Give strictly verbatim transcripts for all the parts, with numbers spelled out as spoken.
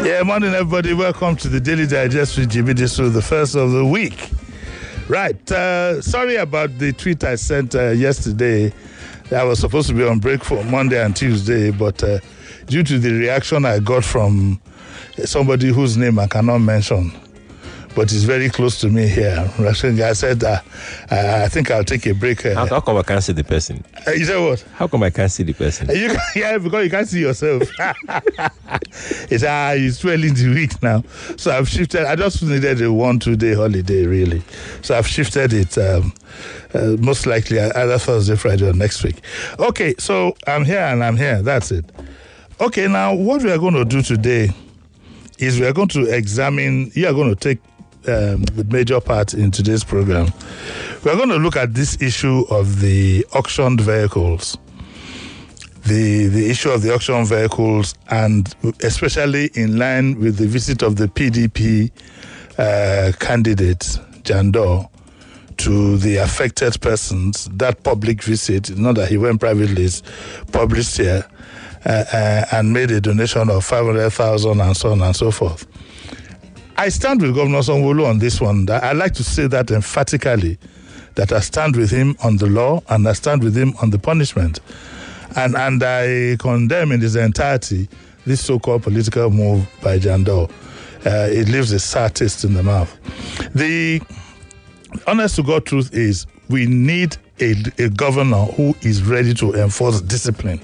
Yeah, morning everybody. Welcome to the Daily Digest with Jimmy Disu, the first of the week. Right. Uh, sorry about the tweet I sent uh, yesterday. I was supposed to be on break for Monday and Tuesday, but uh, due to the reaction I got from somebody whose name I cannot mention, but is very close to me here, I said, uh, I think I'll take a break. Uh, how, how come I can't see the person? Uh, you said what? How come I can't see the person? You can, yeah, because you can't see yourself. It's ah, uh, it's well in the week now. So I've shifted. I just needed a one, two day holiday, really. So I've shifted it um, uh, most likely either Thursday, Friday, or next week. Okay, so I'm here and I'm here. That's it. Okay, now what we are going to do today is we are going to examine, you are going to take um, the major part in today's program. We are going to look at this issue of the auctioned vehicles. The the issue of the auction vehicles, and especially in line with the visit of the P D P uh, candidate, Jandor, to the affected persons, that public visit, not that he went privately, it's published here, uh, uh, and made a donation of five hundred thousand and so on and so forth. I stand with Governor Sanwo-Olu on this one. I like to say that emphatically, that I stand with him on the law and I stand with him on the punishment. And and I condemn in its entirety this so-called political move by Jandor. Uh, it leaves a sour taste in the mouth. The honest to God truth is we need a, a governor who is ready to enforce discipline.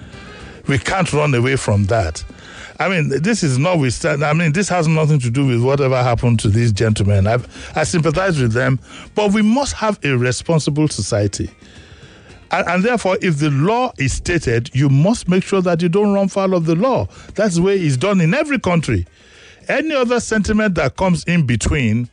We can't run away from that. I mean, this is notwithstanding. I mean, this has nothing to do with whatever happened to these gentlemen. I've, I sympathize with them, but we must have a responsible society. And, and therefore, if the law is stated, you must make sure that you don't run foul of the law. That's the way it's done in every country. Any other sentiment that comes in between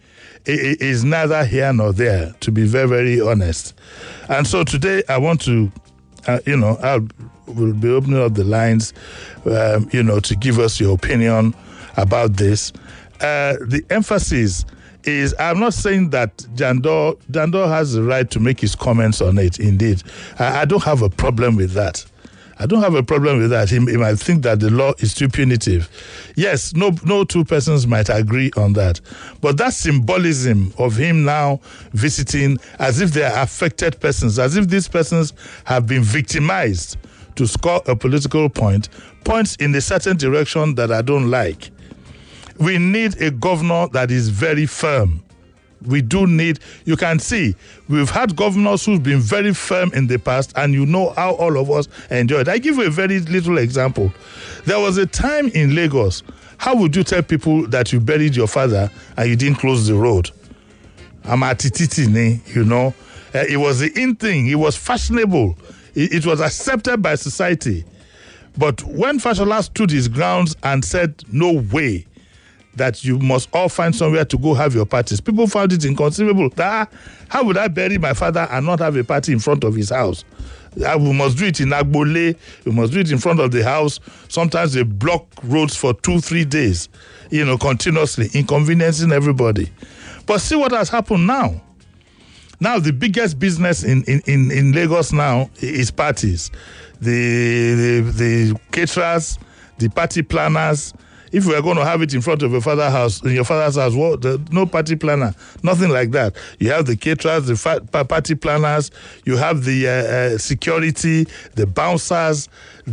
is neither here nor there, to be very, very honest. And so today, I want to, uh, you know, I'll we'll be opening up the lines, um, you know, to give us your opinion about this. Uh, the emphasis is, I'm not saying that Jandor, Jandor has the right to make his comments on it, indeed. I, I don't have a problem with that. I don't have a problem with that. He, he might think that the law is too punitive. Yes, no, no two persons might agree on that. But that symbolism of him now visiting as if they are affected persons, as if these persons have been victimized to score a political point, points in a certain direction that I don't like. We need a governor that is very firm. We do need, you can see, we've had governors who've been very firm in the past, and you know how all of us enjoyed. I give you a very little example. There was a time in Lagos, how would you tell people that you buried your father and you didn't close the road? I'm at Titini, you know. Uh, it was the in thing, it was fashionable. It, it was accepted by society. But when Fashola stood his grounds and said, no way, that you must all find somewhere to go have your parties, people found it inconceivable. That, how would I bury my father and not have a party in front of his house? Uh, we must do it in Agbole. We must do it in front of the house. Sometimes they block roads for two, three days, you know, continuously, inconveniencing everybody. But see what has happened now. Now, the biggest business in, in, in, in Lagos now is parties. The, the, the caterers, the party planners. If we are going to have it in front of your father's house, in your father's house, well, the, no party planner, nothing like that. You have the caterers, the fa- party planners, you have the uh, uh, security, the bouncers,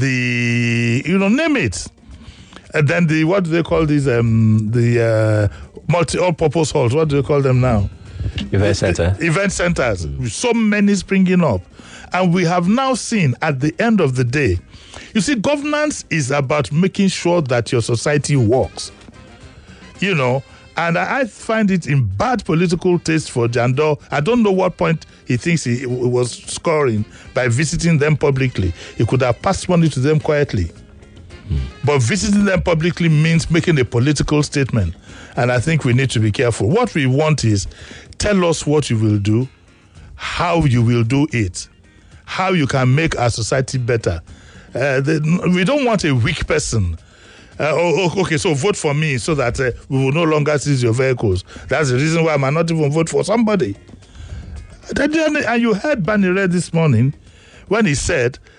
the, you know, name it. And then the, what do they call these, um, the uh, multi, all-purpose halls, what do they call them now? Event center. Event centers. Mm. So many springing up. And we have now seen at the end of the day, you see, governance is about making sure that your society works. You know, and I, I find it in bad political taste for Jandor. I don't know what point he thinks he was scoring by visiting them publicly. He could have passed money to them quietly. Mm. But visiting them publicly means making a political statement. And I think we need to be careful. What we want is, tell us what you will do, how you will do it, how you can make our society better. Uh, the, we don't want a weak person. Uh, oh, okay, so vote for me so that uh, we will no longer seize your vehicles. That's the reason why I might not even vote for somebody. And you heard Banire this morning when he said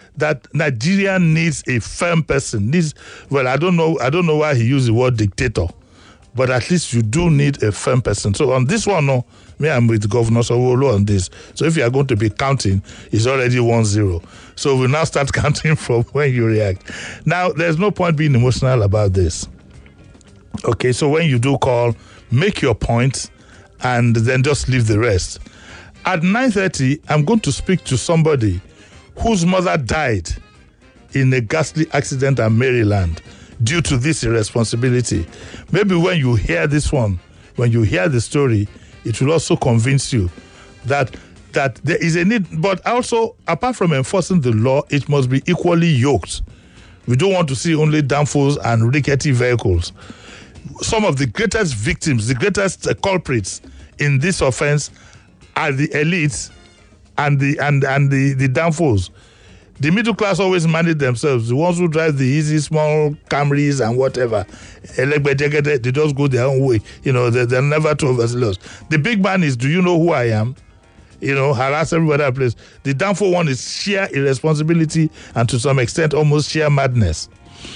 that Nigeria needs a firm person. Needs well, I don't know, I don't know why he used the word dictator, but at least you do need a firm person. So on this one, no, me, I'm with Governor Sanwo-Olu on this. So if you are going to be counting, it's already one zero. So we'll now start counting from when you react. Now, there's no point being emotional about this. Okay, so when you do call, make your point and then just leave the rest. At nine thirty, I'm going to speak to somebody whose mother died in a ghastly accident in Maryland due to this irresponsibility. Maybe when you hear this one, when you hear the story, it will also convince you that that there is a need. But also, apart from enforcing the law, it must be equally yoked. We don't want to see only downfalls and rickety vehicles. Some of the greatest victims, the greatest uh, culprits in this offense are the elites and the and and the, the downfalls. The middle class always manage themselves. The ones who drive the easy, small Camrys and whatever, they just go their own way. You know, they, they're never too overzealous. The big man is, do you know who I am? You know, harass everybody at place. The downfall one is sheer irresponsibility and to some extent almost sheer madness.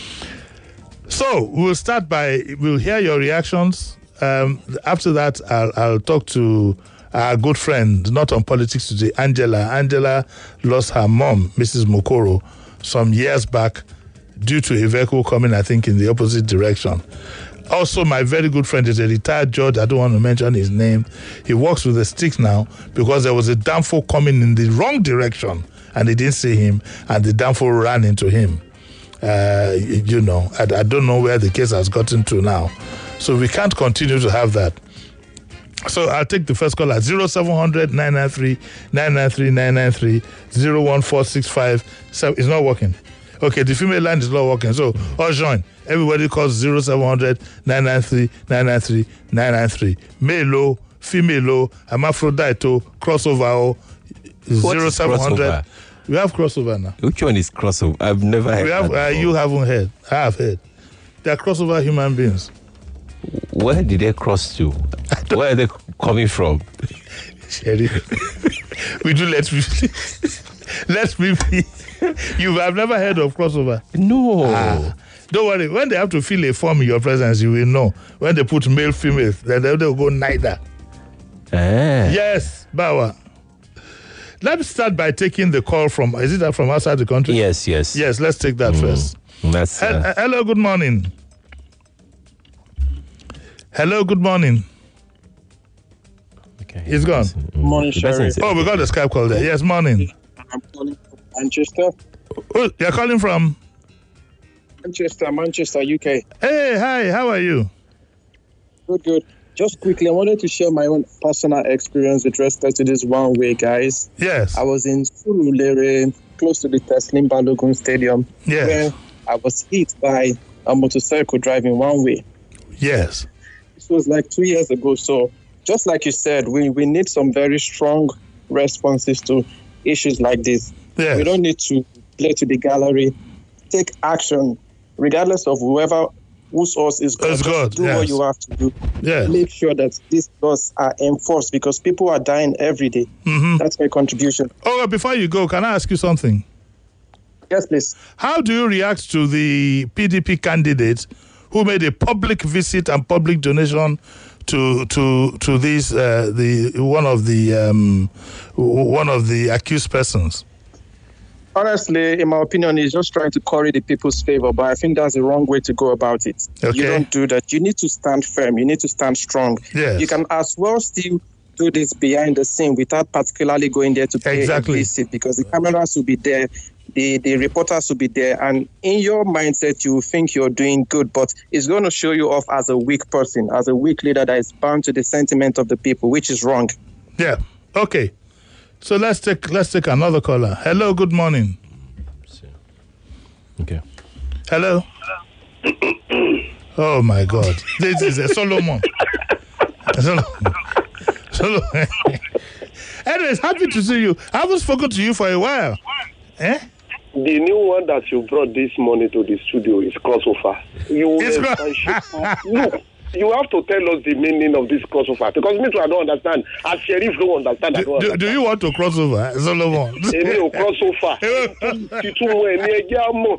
So we'll start by, we'll hear your reactions. Um, after that, I'll, I'll talk to our good friend, not on politics today, Angela. Angela lost her mom, Missus Mokoro, some years back due to a vehicle coming, I think, in the opposite direction. Also, my very good friend is a retired judge. I don't want to mention his name. He works with a stick now because there was a downfall coming in the wrong direction and they didn't see him and the downfall ran into him. Uh, you know, I, I don't know where the case has gotten to now. So we can't continue to have that. So I'll take the first call at zero seven hundred, nine nine three, nine nine three, nine nine three, zero one four six five. So it's not working. Okay, the female line is not working. So all join. Everybody calls zero seven hundred, nine nine three, nine nine three, nine nine three. Male o, female o, hermaphrodite o, crossover o, zero seven hundred. We have crossover now. Which one is crossover? I've never heard we have, that uh, You haven't heard. I have heard. They are crossover human beings. Where did they cross to? Where are they coming from? Sherry, we do let me let me be. You have never heard of crossover? No. Ah, don't worry. When they have to fill a form in your presence, you will know. When they put male, female, then they will go neither. Ah. Yes, Bawa. Let me start by taking the call from. Is it from outside the country? Yes, yes. Yes. Let's take that mm. first. That's. Uh, He- hello. Good morning. Hello, good morning. Okay. He's gone. Good morning, Sherry. Oh, we got the Skype call there. Yes, morning. I'm calling from Manchester. Oh, you're calling from? Manchester, Manchester, U K. Hey, hi, how are you? Good, good. Just quickly, I wanted to share my own personal experience with respect to this one way, guys. Yes. I was in Surulere, close to the Teslim Balogun Stadium, Yes. where I was hit by a motorcycle driving one way. Yes. This was like two years ago. So just like you said, we, we need some very strong responses to issues like this. Yes. We don't need to play to the gallery. Take action, regardless of whoever, whose source is God. It's Just God, do yes. what you have to do. Yes. Make sure that these laws are enforced because people are dying every day. Mm-hmm. That's my contribution. Oh, before you go, can I ask you something? Yes, please. How do you react to the P D P candidate who made a public visit and public donation to to to this uh, the one of the um, one of the accused persons? Honestly, in my opinion, he's just trying to curry the people's favor, but I think that's the wrong way to go about it. Okay. You don't do that. You need to stand firm. You need to stand strong. Yes. You can as well still do this behind the scene without particularly going there to pay Exactly. a visit because the cameras will be there, the, the reporters will be there, and in your mindset, you will think you're doing good, but it's going to show you off as a weak person, as a weak leader that is bound to the sentiment of the people, which is wrong. Yeah. Okay. So let's take let's take another caller. Hello. Good morning. Okay. Hello. Oh my God! This is a Solomon. Solomon. Solomon. Anyways, happy to see you. I haven't spoken to you for a while. Eh? The new one that you brought this morning to the studio is crossover. You It's will cro- look. you have to tell us the meaning of this crossover because me too I don't understand. As Sheriff don't understand. Do, I don't do, understand. do you want to cross over, Solomon? Èmi ò crossover. Títún ẹ̀ ní ẹjẹ́ àmọ́.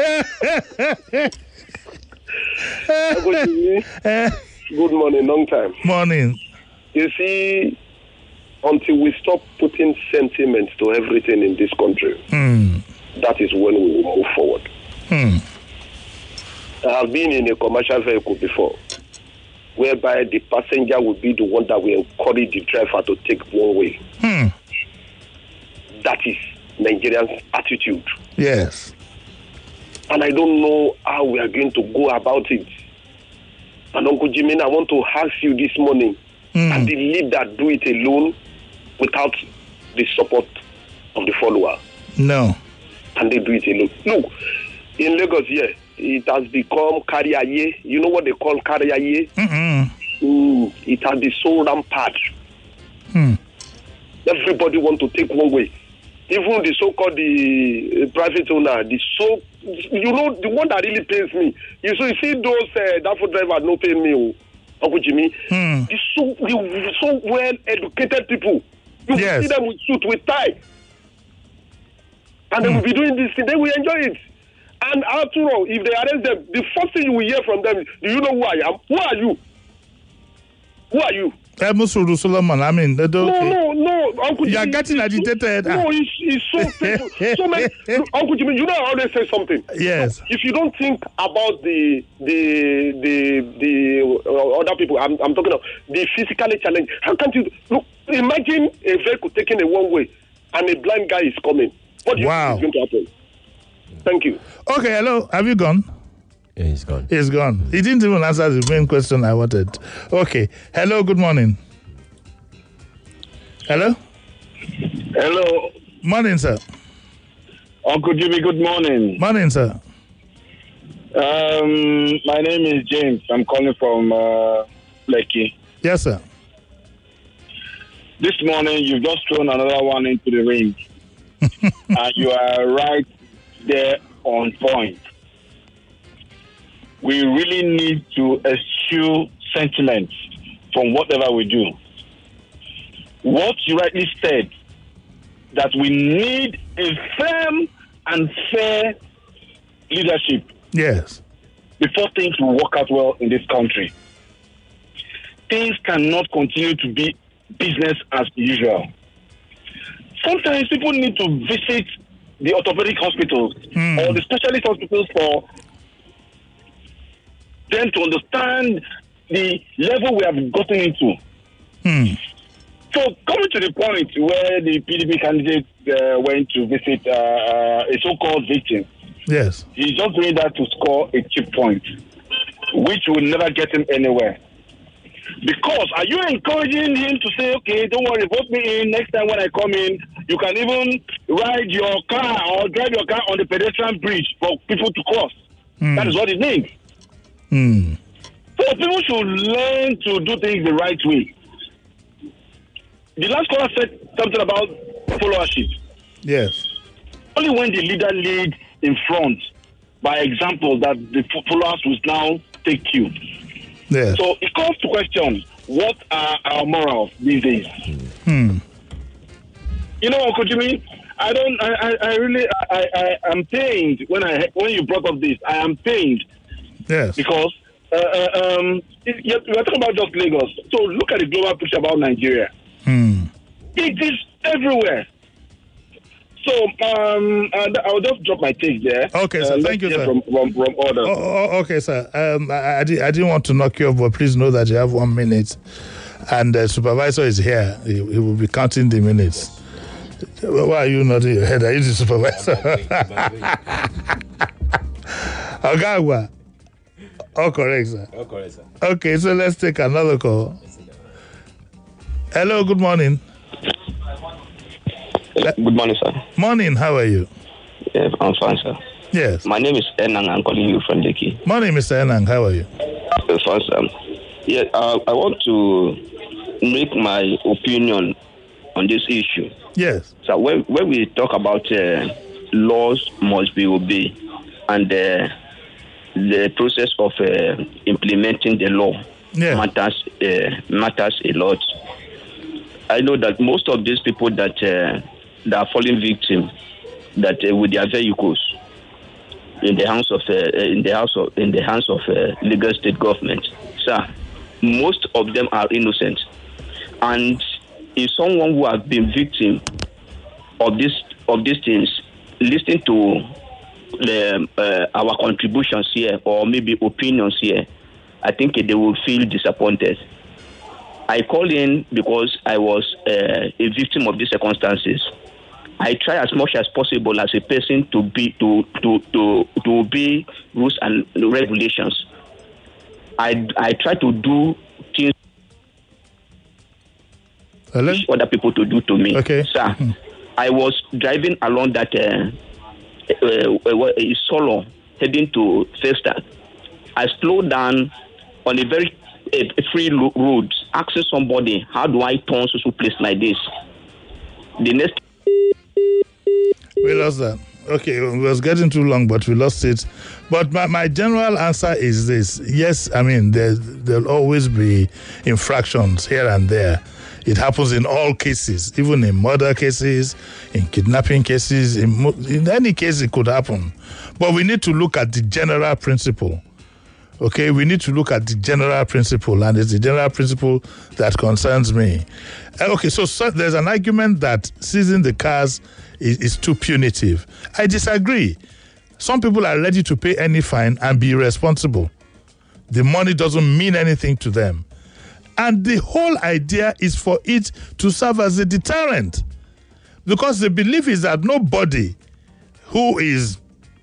Good morning, long time. Morning. You see, until we stop putting sentiment to everything in this country, Hmm. that is when we will move forward. Hmm. I have been in a commercial vehicle before, whereby the passenger will be the one that will encourage the driver to take one way. Hmm. That is Nigerians' attitude. Yes. And I don't know how we are going to go about it. And Uncle Jimmy, I want to ask you this morning, Hmm. and the leader do it alone without the support of the follower? No. And they do it alone. Look, in Lagos here, it has become Kariaye. You know what they call Kariaye? Mm-mm. Mm, it has been so rampant. Hmm. Everybody want to take one way. Even the so-called the uh, private owner, the so you know the one that really pains me. You so you see those uh, Dafo drivers no pay me, oh, Uncle Jimmy. Hmm. The so the so well educated people. You Yes. see them with suit with tie, and they will be doing this thing. They will enjoy it. And after all, if they arrest them, the first thing you will hear from them is, "Do you know who I am? Who are you? Who are you?" Eh, Musuru Solomon, I mean, they don't. No, no, no, Uncle You are Jimmy, getting it's so- agitated. No, it's, it's so painful. So many, look, Uncle Jimmy, you know I always say something. Yes. If you don't think about the the the the uh, other people, I'm I'm talking of the physically challenged. How can't you look? Imagine a vehicle taking a one way, and a blind guy is coming. What do you Wow. think is going to happen? Thank you. Okay, hello. Have you gone? Yeah, he's gone. He's gone. He didn't even answer the main question I wanted. Okay. Hello, good morning. Hello? Hello, Morning, sir. Uncle Jimmy. Good morning. Morning, sir. Um, my name is James. I'm calling from uh, Lekki. Yes, sir. This morning, you've just thrown another one into the ring, and you are right there on point. We really need to eschew sentiments from whatever we do. What you rightly said, that we need a firm and fair leadership Yes. before things will work out well in this country. Things cannot continue to be business as usual. Sometimes people need to visit the orthopedic hospitals Hmm. or the specialist hospitals for them to understand the level we have gotten into. Hmm. So coming to the point where the P D P candidate uh, went to visit uh, uh, a so-called victim, Yes. he's just doing that to score a cheap point, which will never get him anywhere. Because are you encouraging him to say, okay, don't worry, vote me in. Next time when I come in, you can even ride your car or drive your car on the pedestrian bridge for people to cross. Hmm. That is what it means. Hmm. So people should learn to do things the right way. The last caller said something about followership. Yes. Only when the leader leads in front by example that the followers will now take cue. Yes. So it comes to question, what are our morals these days? Hmm. You know, Uncle Jimmy, I don't, I, I, I really, I, I am pained when I when you brought up this. I am pained Yes. because uh, uh, um, it, you're, you're talking about just Lagos. So look at the global picture about Nigeria. Hmm. It is everywhere. So um, and I'll just drop my take there. Okay, sir. Uh, Thank you, let's hear sir. From, from, from order. Oh, oh, okay, sir. Um, I, I, di- I didn't want to knock you off, but please know that you have one minute. And the supervisor is here. He, he will be counting the minutes. Why are you nodding your head? Are you the supervisor? Ogagwa. Oh, correct, sir. Oh, correct, sir. Okay, so let's take another call. Hello, good morning. Good morning, sir. Morning, how are you? Yeah, I'm fine, sir. Yes. My name is Enang. I'm calling you from Lekki. Morning, Mister Enang, how are you? Uh, fine, sir. Yeah, uh, I want to make my opinion on this issue. Yes. So when, when we talk about uh, laws must be obeyed and uh, the process of uh, implementing the law, yeah. matters uh, matters a lot. I know that most of these people that uh, that are falling victim, that uh, with their vehicles in the hands of uh, in the house of in the hands of uh, Lagos state government, sir, most of them are innocent, and if someone who has been victim of this of these things listen to the, uh, our contributions here or maybe opinions here, I think they will feel disappointed. I called in because I was uh, a victim of these circumstances. I try as much as possible as a person to be to to to to obey rules and regulations. I I try to do things Hello? which other people to do to me. Okay. Sir, hmm. I was driving along that uh, uh, uh, Solo heading to Festa. I slowed down on a very uh, free road, asking somebody, how do I turn to a place like this? The next... We lost that. Okay, it was getting too long, but we lost it. But my, my general answer is this. Yes, I mean, there, there'll always be infractions here and there. It happens in all cases, even in murder cases, in kidnapping cases, in, in any case it could happen. But we need to look at the general principle. Okay, we need to look at the general principle, and it's the general principle that concerns me. Okay, so, so there's an argument that seizing the cars is, is too punitive. I disagree. Some people are ready to pay any fine and be responsible. The money doesn't mean anything to them. And the whole idea is for it to serve as a deterrent. Because the belief is that nobody who is,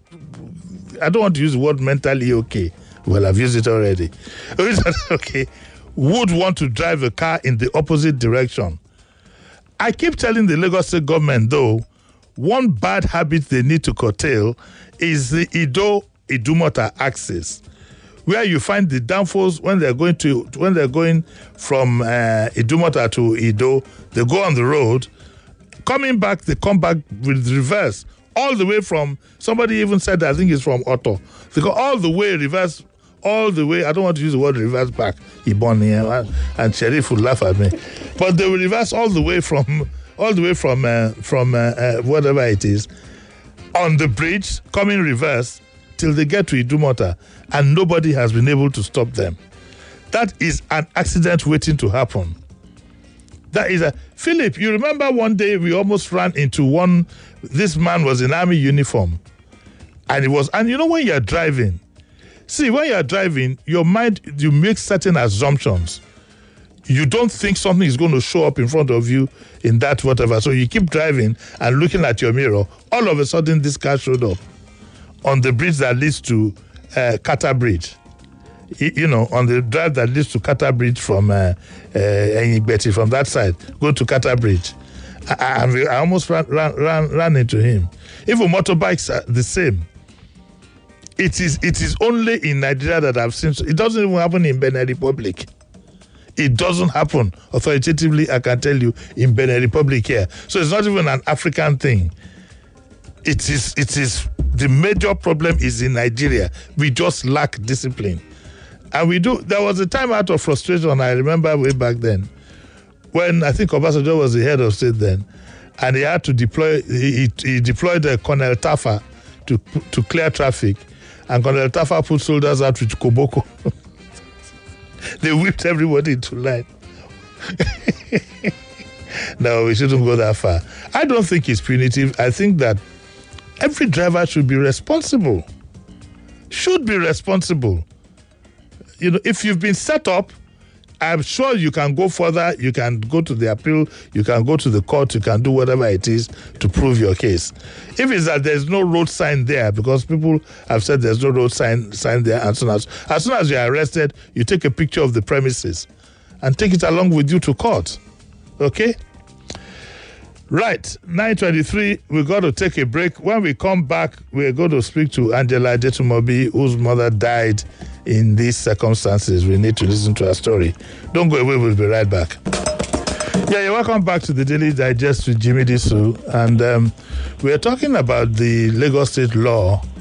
I don't want to use the word mentally okay, well, I've used it already, okay, would want to drive a car in the opposite direction. I keep telling the Lagos State government, though, one bad habit they need to curtail is the Ido-Idumota axis, where you find the downfalls when they're going to when they're going from uh, Idumota to Ido, they go on the road. Coming back, they come back with reverse all the way from. Somebody even said that, I think it's from Otto. They go all the way reverse, all the way. I don't want to use the word reverse back. Ibon here and Sheriff would laugh at me, but they will reverse all the way from all the way from uh, from uh, uh, whatever it is on the bridge, coming reverse till they get to Idumota, and nobody has been able to stop them. That is an accident waiting to happen. That is a... Philip, you remember one day we almost ran into one... This man was in army uniform. And it was... And you know when you're driving... See, when you're driving, your mind, you make certain assumptions. You don't think something is going to show up in front of you in that whatever. So you keep driving and looking at your mirror. All of a sudden, this car showed up on the bridge that leads to uh, Kata Bridge. You, you know, on the drive that leads to Kata Bridge from uh, uh, Betty, from that side, go to Kata Bridge. I, I, I almost ran, ran, ran, ran into him. Even motorbikes are the same. It is it is only in Nigeria that I've seen. It doesn't even happen in Benin Republic. It doesn't happen authoritatively, I can tell you, in Benin Republic here. So it's not even an African thing. It is, it is, the major problem is in Nigeria. We just lack discipline. And we do, there was a time out of frustration, I remember way back then, when I think Obasanjo was the head of state then, and he had to deploy, he, he deployed uh, Colonel Tafa to, to clear traffic, and Colonel Tafa put soldiers out with Koboko. They whipped everybody into line. No, we shouldn't go that far. I don't think it's punitive. I think that every driver should be responsible. Should be responsible. You know, if you've been set up, I'm sure you can go further. You can go to the appeal. You can go to the court. You can do whatever it is to prove your case. If it's that there's no road sign there, because people have said there's no road sign sign there, as soon as as soon as you're arrested, you take a picture of the premises and take it along with you to court. Okay? Right, nine twenty-three, we've got to take a break. When we come back, we're going to speak to Angela Jetumobi, whose mother died in these circumstances. We need to listen to her story. Don't go away, we'll be right back. Yeah, you're welcome back to the Daily Digest with Jimmy Disu. And um, we're talking about the Lagos State law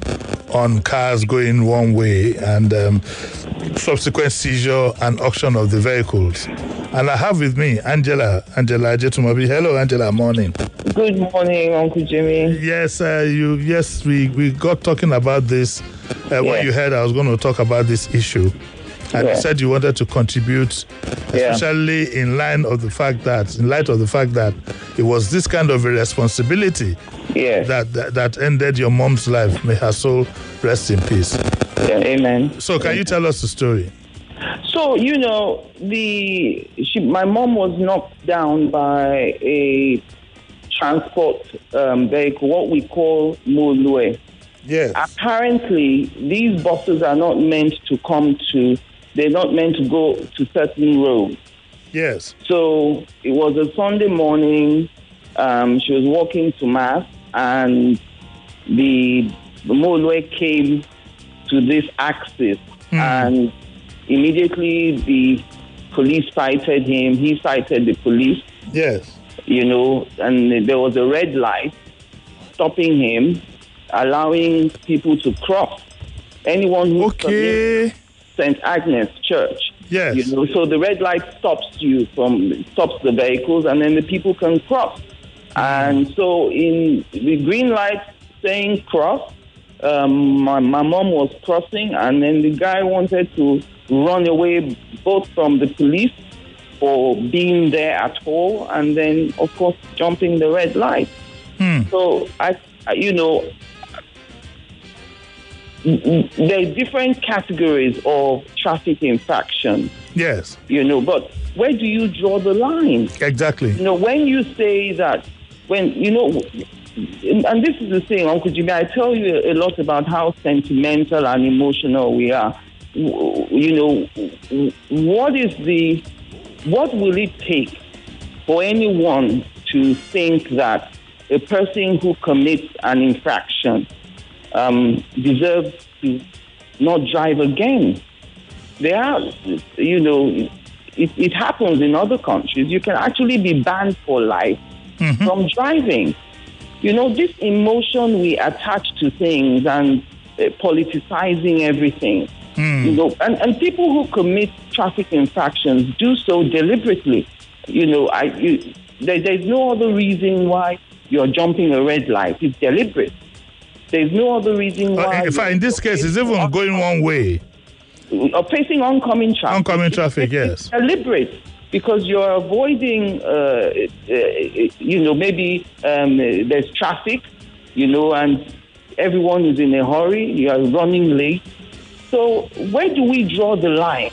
on cars going one way and um, subsequent seizure and auction of the vehicles. And I have with me Angela, Angela Ajetumobi. Hello, Angela. Morning. Good morning, Uncle Jimmy. Yes, uh, you. Yes, we, we got talking about this uh, when Yeah. you heard I was going to talk about this issue. And Yeah. you said you wanted to contribute, Yeah. especially in line of the fact that, in light of the fact that it was this kind of irresponsibility Yes. that, that that ended your mom's life. May her soul rest in peace. Yeah, amen. So, can you tell us the story? So, you know, the she, my mom was knocked down by a transport um, vehicle, what we call Molue. Yes. Apparently, these buses are not meant to come to, they're not meant to go to certain roads. Yes. So it was a Sunday morning. Um, she was walking to mass, and the, the Molue came to this axis, and immediately the police cited him. He cited the police, Yes. you know, and there was a red light stopping him, allowing people to cross. Anyone who Okay. Saint Agnes Church. Yes. You know, so the red light stops you from stops the vehicles, and then the people can cross. And so in the green light saying cross, um, my, my mom was crossing, and then the guy wanted to run away both from the police for being there at all, and then of course jumping the red light. Hmm. So I, I- you know, there are different categories of traffic infraction, Yes. you know, but where do you draw the line? Exactly. You know, when you say that, when, you know, and this is the thing, Uncle Jimmy, I tell you a lot about how sentimental and emotional we are. You know, what is the, what will it take for anyone to think that a person who commits an infraction um, deserves to not drive again? There are, you know, it, it happens in other countries. You can actually be banned for life Mm-hmm. from driving. You know, this emotion we attach to things and uh, politicizing everything. Mm. You know, and, and people who commit traffic infractions do so deliberately. You know, I you, there, there's no other reason why you're jumping a red light. It's deliberate. There's no other reason why. Uh, in fact, in this case, it's even going one way. Or facing oncoming traffic. Oncoming traffic, It's yes. deliberate because you're avoiding, uh, uh, you know, maybe um, there's traffic, you know, and everyone is in a hurry. You are running late. So where do we draw the line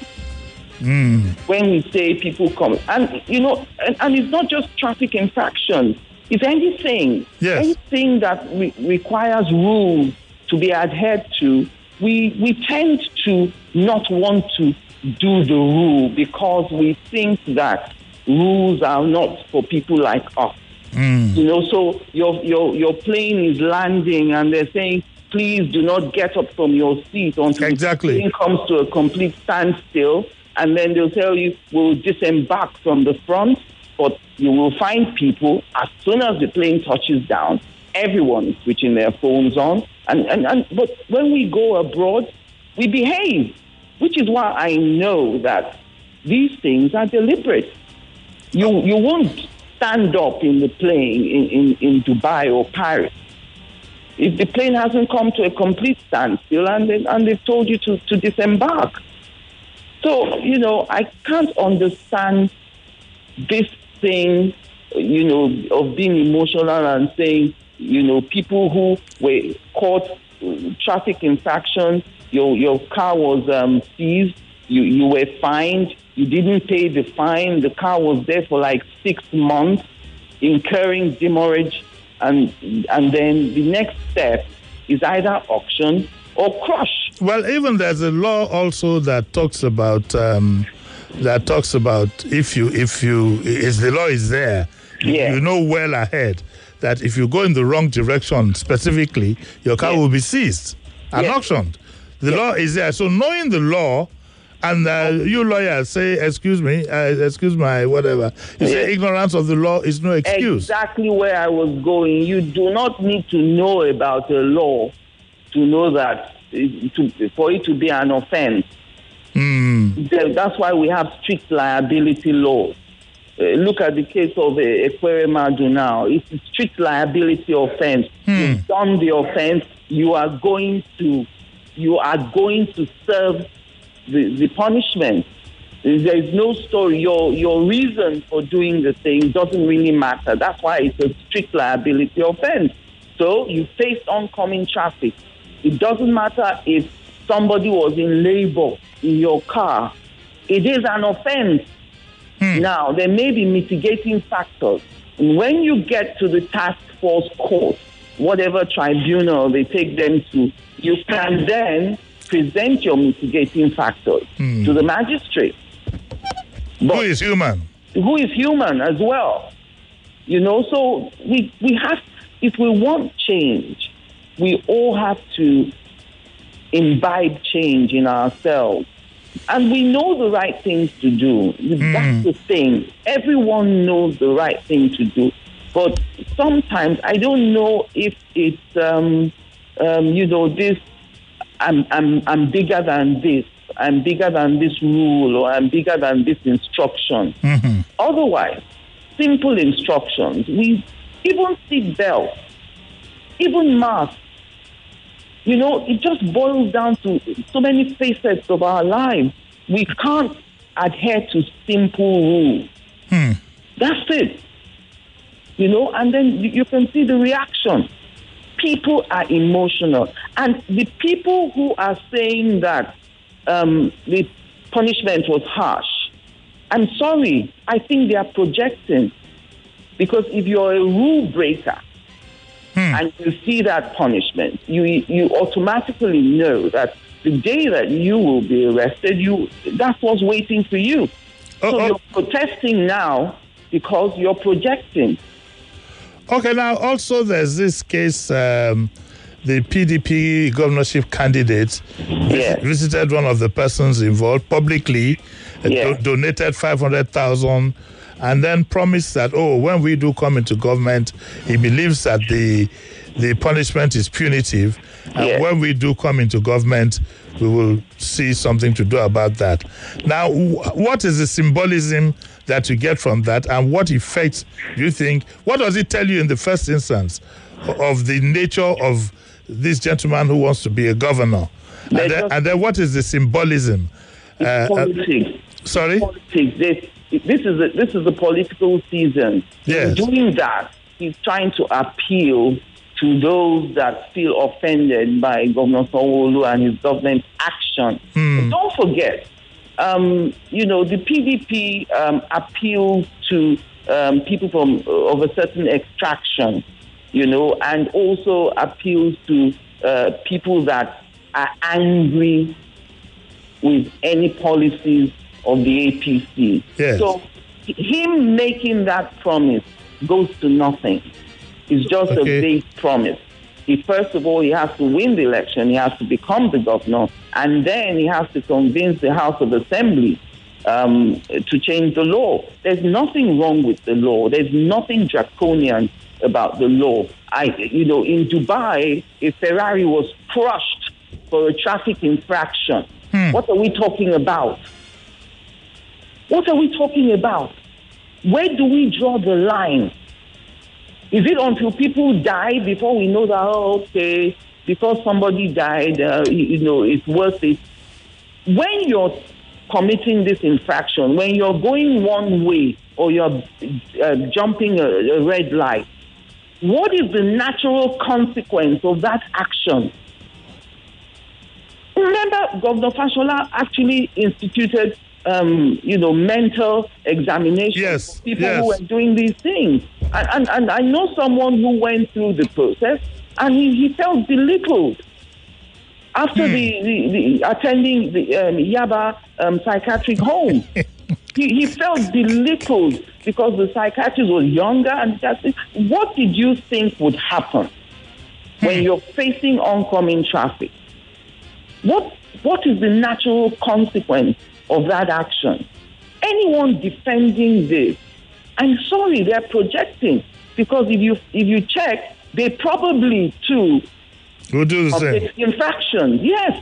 Mm. when we say people come? And, you know, and, and it's not just traffic infractions. It's anything. Yes. Anything that re- requires rules to be adhered to, we, we tend to not want to do the rule because we think that rules are not for people like us. Mm. You know, so your your your plane is landing and they're saying, please do not get up from your seat until Exactly. the plane comes to a complete standstill. And then they'll tell you, we'll disembark from the front, but you will find people, as soon as the plane touches down, everyone is switching their phones on. And, and, and but when we go abroad, we behave, which is why I know that these things are deliberate. You you won't stand up in the plane in, in, in Dubai or Paris if the plane hasn't come to a complete standstill and, they, and they've told you to, to disembark. So, you know, I can't understand this thing, you know, of being emotional and saying, you know, people who were caught traffic infraction, your your car was um, seized, you, you were fined, you didn't pay the fine, the car was there for like six months, incurring demurrage, and and then the next step is either auction or crush. Well, even there's a law also that talks about um, that talks about if you if you is the law is there, Yeah. you know well ahead that if you go in the wrong direction specifically, your car Yeah. will be seized and Yeah. auctioned. The Yeah. law is there. So knowing the law, and uh, you lawyers say, excuse me, uh, excuse my whatever, you say Yeah. ignorance of the law is no excuse. Exactly where I was going. You do not need to know about a law to know that to, for it to be an offense. Mm. That's why we have strict liability laws. Uh, look at the case of uh, Ekweremadu now. It's a strict liability offense. Mm. You've done the offense. You are going to, you are going to serve the, the punishment. There is no story. Your your reason for doing the thing doesn't really matter. That's why it's a strict liability offense. So you face oncoming traffic. It doesn't matter if somebody was in labor in your car. It is an offense. Hmm. Now, there may be mitigating factors. And when you get to the task force court, whatever tribunal they take them to, you can then present your mitigating factors hmm. to the magistrate. But who is human? Who is human as well. You know, so we, we have, if we want change, we all have to imbibe change in ourselves. And we know the right things to do. Mm. That's the thing. Everyone knows the right thing to do. But sometimes I don't know if it's, um, um, you know, this, I'm, I'm, I'm bigger than this. I'm bigger than this rule, or I'm bigger than this instruction. Mm-hmm. Otherwise, simple instructions. We even seat belts, even masks. You know, it just boils down to so many facets of our lives. We can't adhere to simple rules. Hmm. That's it. You know, and then you can see the reaction. People are emotional. And the people who are saying that um, the punishment was harsh, I'm sorry, I think they are projecting. Because if you're a rule breaker, Hmm. and you see that punishment, you you automatically know that the day that you will be arrested, you that's what's waiting for you. Oh, so oh. you're protesting now because you're projecting. Okay, now also there's this case, um, the P D P governorship candidate yes. visited one of the persons involved publicly, yes. do- donated five hundred thousand and then promised that, oh, when we do come into government, he believes that the the punishment is punitive. And yes. when we do come into government, we will see something to do about that. Now, what is the symbolism that you get from that, and what effects do you think, what does it tell you in the first instance of the nature of this gentleman who wants to be a governor? And then, just, and then what is the symbolism? It's uh, politics. Uh, sorry? It's politics. This, this, is a, this is a political season. Yes. In doing that, he's trying to appeal to those that feel offended by Governor Sanwo-Olu and his government's action. Hmm. Don't forget, um, you know, the P D P um, appeals to um, people from uh, of a certain extraction, you know, and also appeals to uh, people that are angry with any policies of the A P C. Yes. So him making that promise goes to nothing. It's just okay. a vague promise. He, first of all, he has to win the election. He has to become the governor. And then he has to convince the House of Assembly um, to change the law. There's nothing wrong with the law. There's nothing draconian about the law. I, you know, in Dubai, a Ferrari was crushed for a traffic infraction. Hmm. What are we talking about? What are we talking about? Where do we draw the line? Is it until people die before we know that, oh, okay, because somebody died, uh, you know, it's worth it? When you're committing this infraction, when you're going one way or you're uh, jumping a, a red light, what is the natural consequence of that action? Remember, Governor Fashola actually instituted, um, you know, mental examinations yes, for people yes. who were doing these things. And, and, and I know someone who went through the process and he, he felt belittled after hmm. the, the, the attending the um, Yaba um, psychiatric home. he, he felt belittled because the psychiatrist was younger. And just, what did you think would happen hmm. when you're facing oncoming traffic? What What is the natural consequence of that action? Anyone defending this, I'm sorry, they're projecting, because if you if you check, they probably too Who do the of same? the infractions. Yes.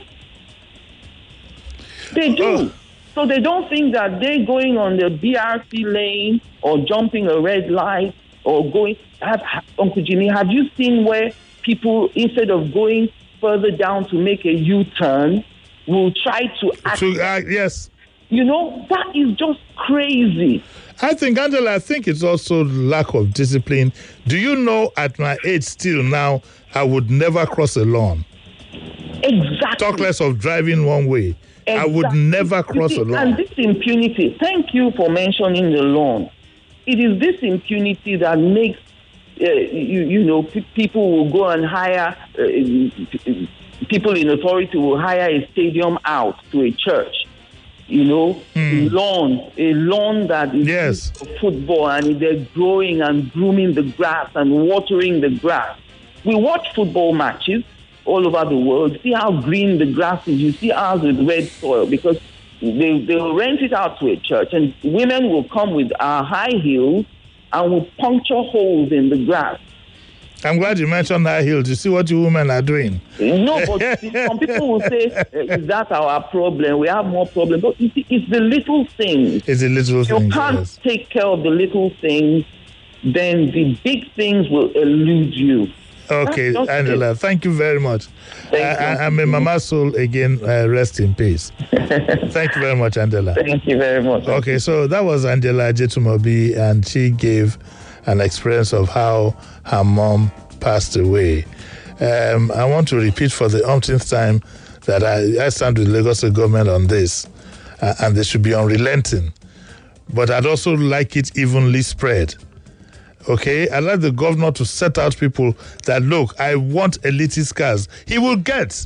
They do. Oh. So they don't think that they going on the B R C lane or jumping a red light or going... Have, Uncle Jimmy, have you seen where people, instead of going further down to make a U-turn, will try to act... To, uh, yes. You know, that is just crazy. I think, Angela, I think it's also lack of discipline. Do you know at my age still now, I would never cross a lawn. Exactly. Talk less of driving one way. Exactly. I would never cross see, a lawn. And this impunity, thank you for mentioning the lawn. It is this impunity that makes, uh, you, you know, p- people will go and hire, uh, people in authority will hire a stadium out to a church. You know, Hmm. a lawn, a lawn that is Yes. used for football, and they're growing and grooming the grass and watering the grass. We watch football matches all over the world. See how green the grass is. You see ours with red soil because they they will rent it out to a church, and women will come with our high heels and will puncture holes in the grass. I'm glad you mentioned high heels. You see what you women are doing. No, but some people will say, is that our problem? We have more problems. But you see, it's the little things. It's a little You thing. can't Yes. take care of the little things, then the big things will elude you. Okay, That's just Angela, it. thank you very much. Thank I, you. I, I'm a mama soul again. Uh, rest in peace. Thank you very much, Angela. Thank you very much. Okay, so that was Angela Jetumobi, and she gave an experience of how her mom passed away. Um, I want to repeat for the umpteenth time that I, I stand with Lagos State government on this, uh, and they should be unrelenting. But I'd also like it evenly spread. Okay, I'd like the governor to set out people that, look, I want elitist cars. He will get.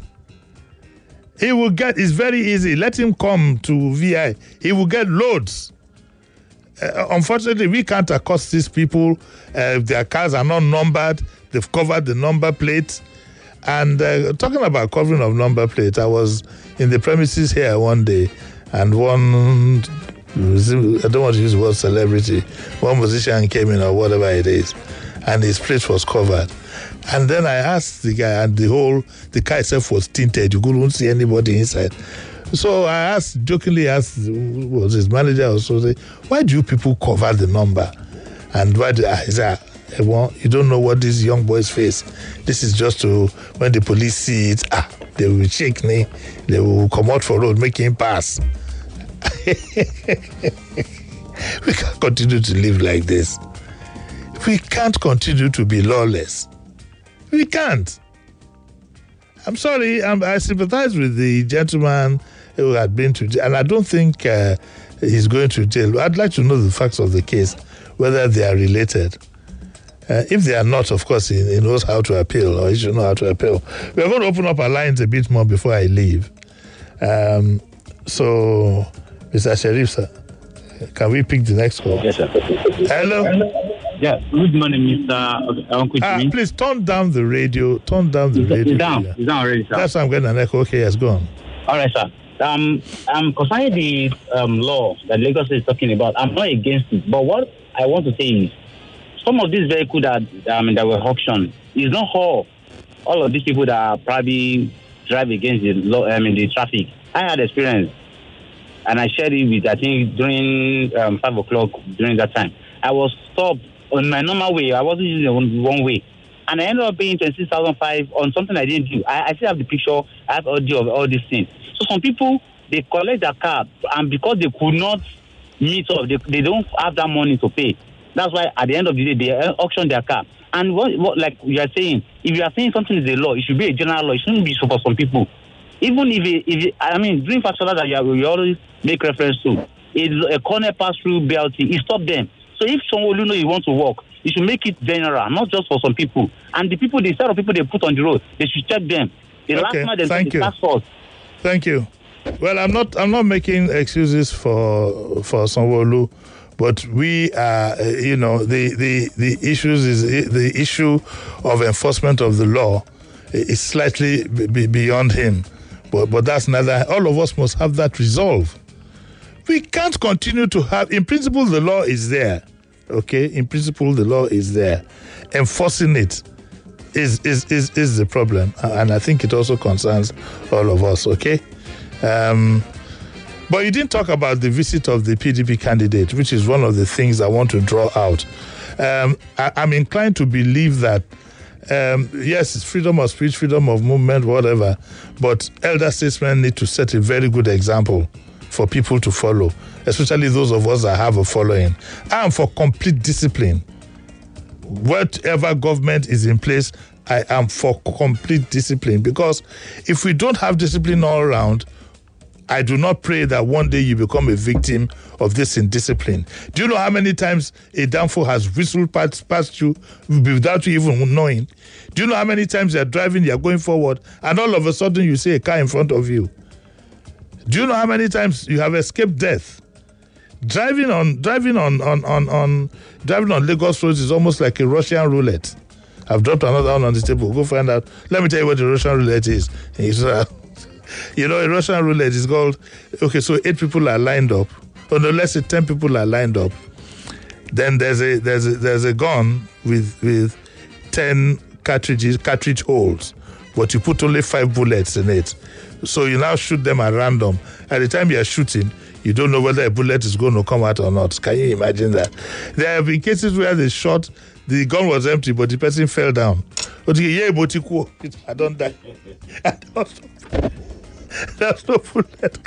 He will get. It's very easy. Let him come to V I. He will get loads. Uh, unfortunately, we can't accost these people. Uh, their cars are not numbered. They've covered the number plate. And uh, talking about covering of number plate, I was in the premises here one day, and one, I don't want to use the word celebrity, one musician came in or whatever it is, and his plate was covered. And then I asked the guy, and the whole, the car itself was tinted. You couldn't see anybody inside. So I asked, jokingly asked, was his manager or so, why do you people cover the number? And why do I say, well, you don't know what these young boys face. This is just to, when the police see it, ah, they will shake me, they will come out for road, make him pass. We can't continue to live like this. We can't continue to be lawless. We can't. I'm sorry, I'm, I sympathize with the gentleman who had been to jail, and I don't think uh, he's going to jail. I'd like to know the facts of the case, whether they are related. Uh, if they are not, of course, he, he knows how to appeal, or he should know how to appeal. We're going to open up our lines a bit more before I leave. Um, so, Mister Sheriff, sir, can we pick the next call? Yes, sir. Hello? Yeah, good morning, Mister Uncle Ah, Jimmy. please turn down the radio. Turn down the It's, radio. it's down. It's down already, sir. That's why I'm getting an echo. Okay, it's gone. All right, sir. Um, um, concerning the um, law that Lagos is talking about, I'm not against it. But what I want to say is, some of these vehicles that um, that were auctioned is not all. All of these people that are probably drive against the law, I mean the traffic. I had experience, and I shared it with, I think, during um, five o'clock during that time. I was stopped on my normal way. I wasn't using one, one way. And I ended up paying twenty-six thousand five on something I didn't do. I, I still have the picture. I have audio of all these things. So some people, they collect their car, and because they could not meet up, they, they don't have that money to pay. That's why at the end of the day, they auction their car. And what, what like you are saying, if you are saying something is a law, it should be a general law. It shouldn't be so for some people. Even if, it, if it, I mean, during Fashola that you, are, you always make reference to, it's a corner pass through B L T. It stop them. So if someone you know you want to walk, you should make it general, not just for some people. And the people, the set of people they put on the road, they should check them. The Okay, last time they thank the you. task force. Thank you. Well, I'm not. I'm not making excuses for for Sanwo-Olu, but we are. Uh, you know, the the the issues is the issue of enforcement of the law is slightly b- beyond him, but but that's neither. All of us must have that resolve. We can't continue to have. In principle, the law is there. Okay, in principle, the law is there. Enforcing it, is, is, is, is the problem. And I think it also concerns all of us, okay? Um, but you didn't talk about the visit of the P D P candidate, which is one of the things I want to draw out. Um, I, I'm inclined to believe that, um, yes, it's freedom of speech, freedom of movement, whatever, but elder statesmen need to set a very good example for people to follow, especially those of us that have a following. I am for complete discipline. Whatever government is in place, I am for complete discipline, because if we don't have discipline all around, I do not pray that one day you become a victim of this indiscipline. Do you know how many times a downfall has whistled past, past you without you even knowing? Do you know how many times you're driving, you're going forward, and all of a sudden you see a car in front of you? Do you know how many times you have escaped death? Driving on driving on on on, on driving on Lagos roads is almost like a Russian roulette. I've dropped another one on the table. Go find out. Let me tell you what the Russian roulette is. It's, uh, you know, a Russian roulette is called, okay, so eight people are lined up. Or no, let's say ten people are lined up. Then there's a there's a there's a gun with with ten cartridges, cartridge holes, but you put only five bullets in it. So you now shoot them at random. At the time you're shooting, you don't know whether a bullet is going to come out or not. Can you imagine that? There have been cases where they shot, the gun was empty, but the person fell down. I don't die. There's no bullet.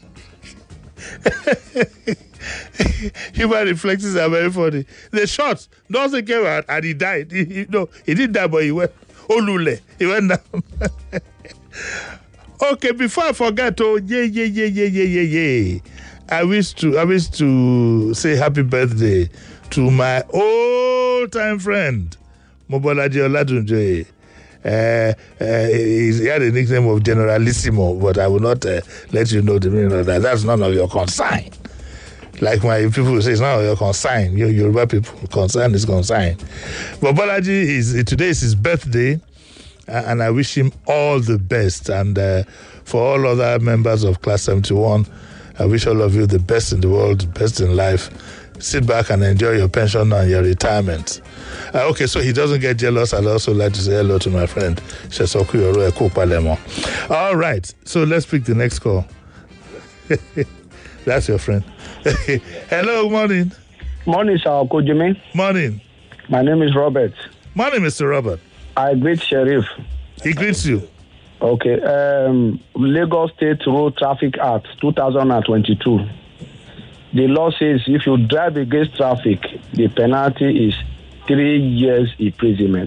Human reflexes are very funny. They shot, nothing came out, and he died. He, he, no, he didn't die, but he went, Olule, he went down. Okay, before I forget, oh, yeah, yeah, yeah, yeah, yeah, yeah, yeah. I wish to, I wish to say happy birthday to my old-time friend, Mobolaji Oladunjoye. Uh, uh, he had a nickname of Generalissimo, but I will not uh, let you know the meaning of that. That's none of your concern. Like my people say, it's none of your concern. Your Yoruba people, concern is concern. But Bolaji, is, today is his birthday, and I wish him all the best. And uh, for all other members of Class seventy-one, I wish all of you the best in the world, the best in life. Sit back and enjoy your pension and your retirement. Uh, okay, so he doesn't get jealous. I'd also like to say hello to my friend, Shesoku Yoro Ekopalemo. All right, so let's pick the next call. That's your friend. Hello, morning. Morning, sir. Kojime. Morning. My name is Robert. Morning, Mister Robert. I greet Sheriff. He greets you. Okay. Um, Lagos State Road Traffic Act two thousand twenty-two. The law says if you drive against traffic, the penalty is three years imprisonment.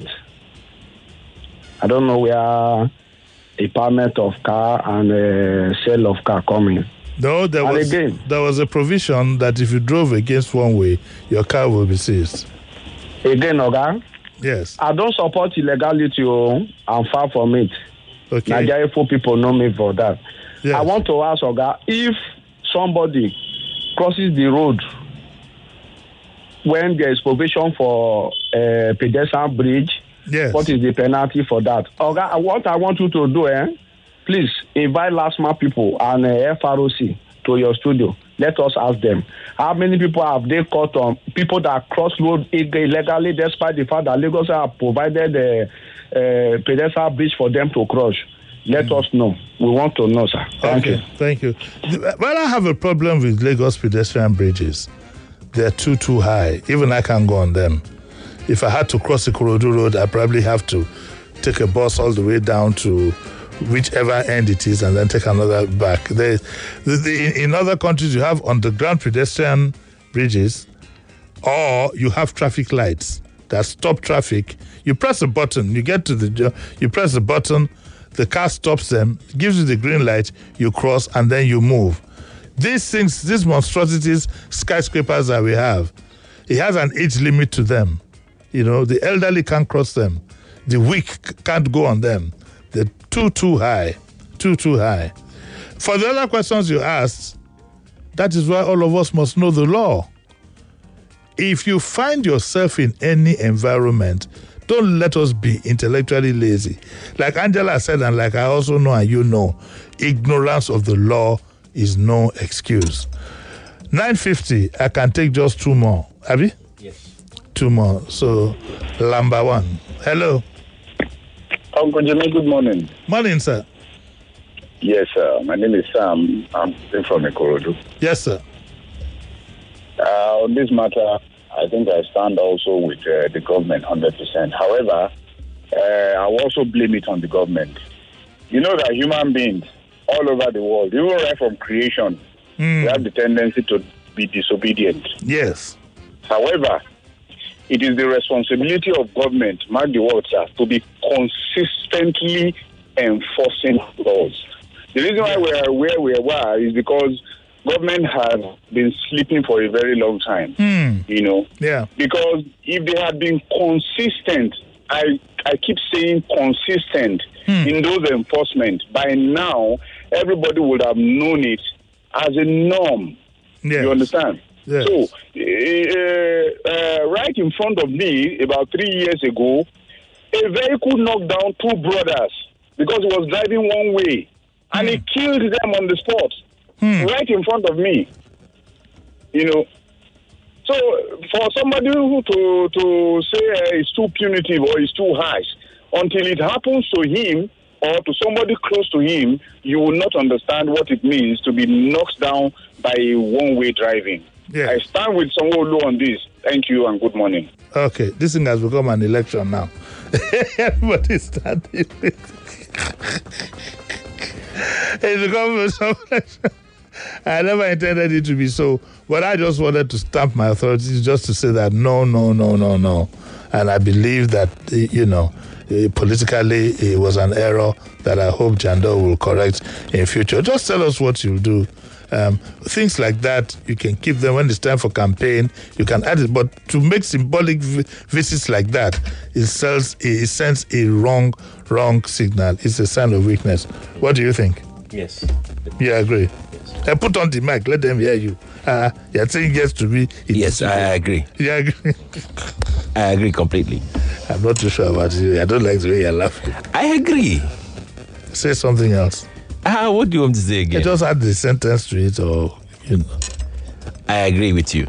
I don't know where a permit of car and a sale of car coming. No, there and was again, there was a provision that if you drove against one way, your car will be seized. Again, Oga? Yes. I don't support illegality. Oh, I'm far from it. Okay. Nigeria people know me for that. Yes. I want to ask Oga, if somebody crosses the road when there is provision for a pedestrian bridge, yes, what is the penalty for that? Oga, what I want you to do, eh? Please invite LASMA people and uh, F R O C to your studio. Let us ask them. How many people have they caught on people that cross road illegally despite the fact that Lagos have provided a, a pedestrian bridge for them to cross? Let mm. us know. We want to know, sir. Thank okay, you. Thank you. Well, I have a problem with Lagos pedestrian bridges. They're too, too high. Even I can't go on them. If I had to cross the Ikorodu Road, I probably have to take a bus all the way down to whichever end it is and then take another back. They, the, the, in other countries, you have underground pedestrian bridges, or you have traffic lights that stop traffic. You press a button, you get to the, you press the button, the car stops them, gives you the green light, you cross, and then you move. These things, these monstrosities, skyscrapers that we have, it has an age limit to them. You know, the elderly can't cross them. The weak can't go on them. They're too, too high. Too, too high. For the other questions you asked, that is why all of us must know the law. If you find yourself in any environment, don't let us be intellectually lazy. Like Angela said, and like I also know and you know, ignorance of the law is no excuse. nine fifty, I can take just two more. Abby? Yes. Two more. So, number one. Hello. Uncle Jimmy, good morning. Morning, sir. Yes, sir. My name is Sam. I'm from Ikorodu. Yes, sir. Uh, on this matter, I think I stand also with uh, the government one hundred percent. However, uh, I will also blame it on the government. You know that human beings all over the world, even right from creation, mm. they have the tendency to be disobedient. Yes. However, it is the responsibility of government, mark the words, sir, to be consistently enforcing laws. The reason why we are where we are is because government has been sleeping for a very long time. Mm. You know? Yeah. Because if they had been consistent, I I keep saying consistent mm. in those enforcement, by now everybody would have known it as a norm. Yes. You understand? Yes. So, uh, uh, right in front of me, about three years ago, a vehicle knocked down two brothers because he was driving one way, and mm. he killed them on the spot, mm. right in front of me. You know, so for somebody who to to say uh, it's too punitive or it's too harsh, until it happens to him or to somebody close to him, you will not understand what it means to be knocked down by one-way driving. Yes. I stand with Sanwo-Olu on this. Thank you and good morning. Okay, this thing has become an election now. Everybody's standing with it's become an election. I never intended it to be so, but I just wanted to stamp my authority just to say that no, no, no, no, no. And I believe that, you know, politically it was an error that I hope Jandor will correct in future. Just tell us what you'll do. Um, things like that, you can keep them when it's time for campaign. You can add it, but to make symbolic vi- visits like that, it sends, it sends a wrong, wrong signal. It's a sign of weakness. What do you think? Yes. You agree? Yes. Uh, put on the mic. Let them hear you. Uh, you're saying yes to me. Yes, I agree. You agree? I agree completely. I'm not too sure about you. I don't like the way you're laughing. I agree. Say something else. Ah, what do you want to say again? I just add the sentence to it, or, you know. I agree with you.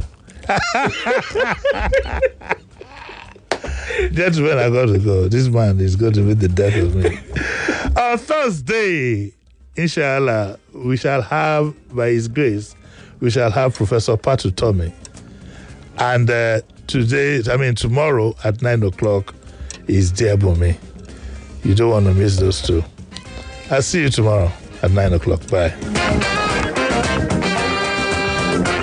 Gentlemen, I got to go. This man is going to be the death of me. On Thursday, inshallah, we shall have, by his grace, we shall have Professor Patu Tommy. And uh, today, I mean tomorrow at nine o'clock is Dear Bumi. You don't want to miss those two. I'll see you tomorrow at nine o'clock. Bye.